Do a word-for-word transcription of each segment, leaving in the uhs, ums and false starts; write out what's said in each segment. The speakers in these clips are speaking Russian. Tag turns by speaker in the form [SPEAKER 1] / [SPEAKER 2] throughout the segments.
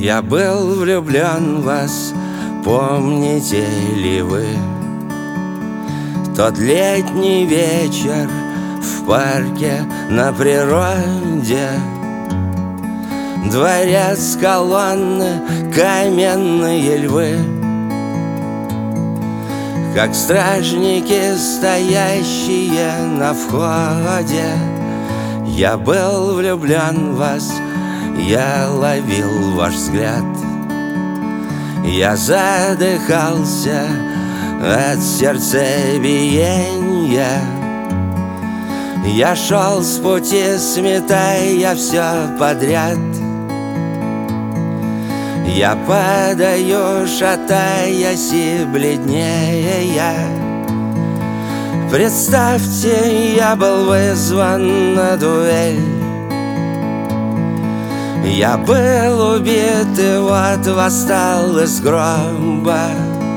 [SPEAKER 1] Я был влюблен в вас, помните ли вы тот летний вечер в парке на природе? Дворец, колонны, каменные львы, как стражники, стоящие на входе. Я был влюблен в вас, я ловил ваш взгляд. Я задыхался от сердцебиения. Я шел с пути, сметая все подряд. Я падаю, шатаясь и бледнея. Представьте, я был вызван на дуэль. Я был убит и вот восстал из гроба.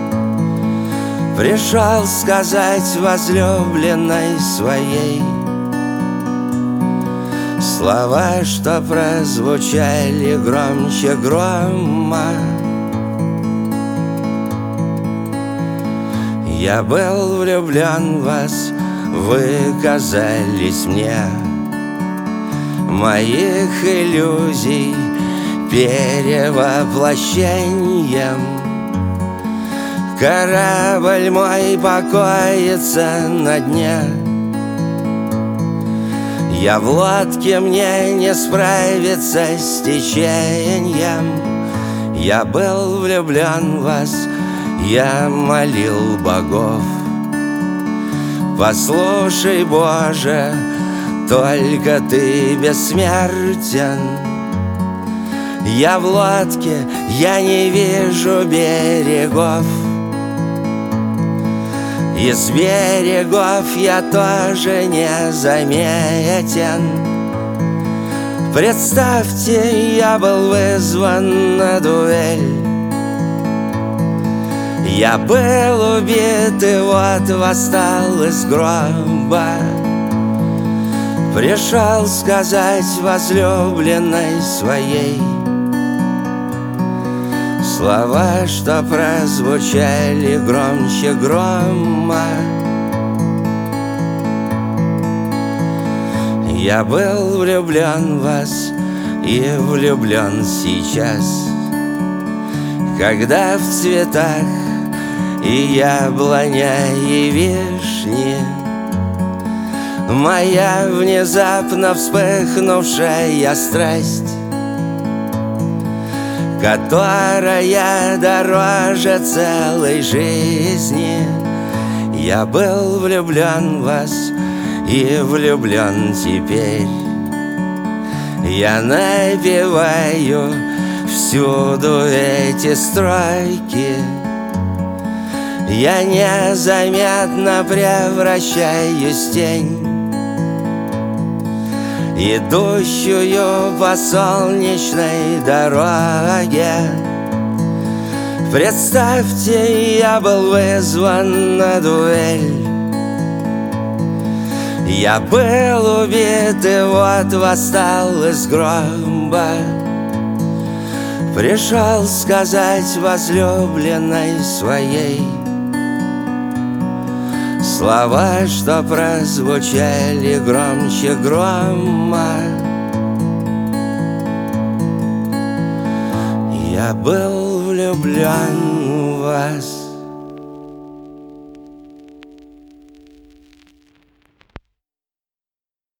[SPEAKER 1] Пришел сказать возлюбленной своей слова, что прозвучали громче грома. Я был влюблен в вас, вы казались мне моих иллюзий перевоплощением. Корабль мой покоится на дне. Я в лодке, мне не справиться с течением. Я был влюблен в вас, я молил богов. Послушай, Боже, только Ты бессмертен. Я в лодке, я не вижу берегов. Из берегов я тоже не заметен. Представьте, я был вызван на дуэль. Я был убит и вот восстал из гроба. Пришел сказать возлюбленной своей слова, что прозвучали громче грома. Я был влюблен в вас и влюблен сейчас, когда в цветах и яблоня, и вишни моя внезапно вспыхнувшая страсть, которая дороже целой жизни. Я был влюблен в вас и влюблен теперь. Я напеваю всюду эти строки. Я незаметно превращаюсь в тень, идущую по солнечной дороге. Представьте, я был вызван на дуэль. Я был убит и вот восстал из гроба. Пришел сказать возлюбленной своей слова, что прозвучали громче грома. Я был влюблен в вас.